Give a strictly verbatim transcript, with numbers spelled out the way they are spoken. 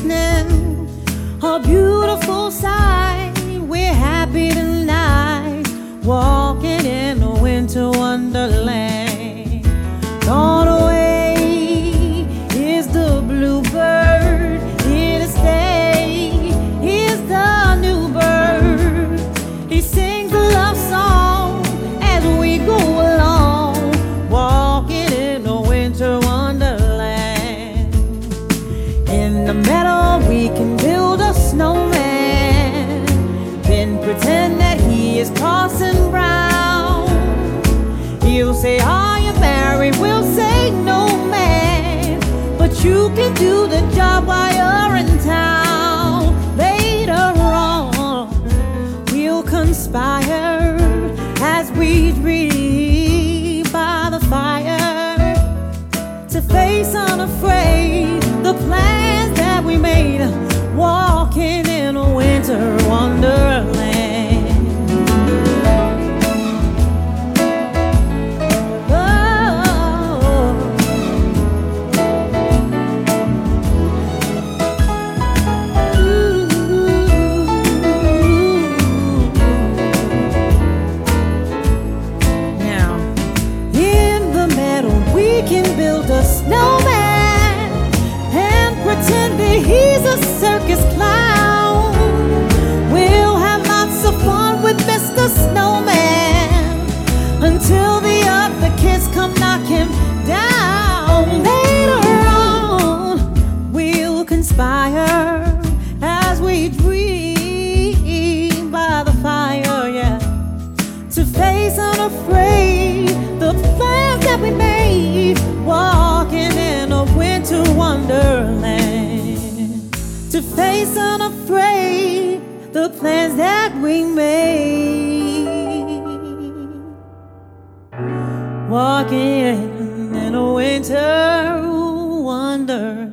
listening, a beautiful sight. We're happy tonight, walking in a winter wonderland. Gone away is the bluebird, here to stay is the new bird. He sings a love song as we go along, walking in a winter wonderland. In the meadow we can build a snowman, then pretend that he is Parson Brown. He'll say, are you married? We'll say, no, man, but you can do the job while you're in town. Later on we'll conspire as we dream by the fire, to face unafraid the plans that we made, walking in a winter wonderland. Build a snowman and pretend that he's a circus clown. We'll have lots of fun with Mister Snowman until the other kids come knock him down. Later on we'll conspire as we dream by the fire, yeah, to face unafraid the plans that we made, walking in a winter wonderland. To face unafraid the plans that we made, walking in a winter wonderland.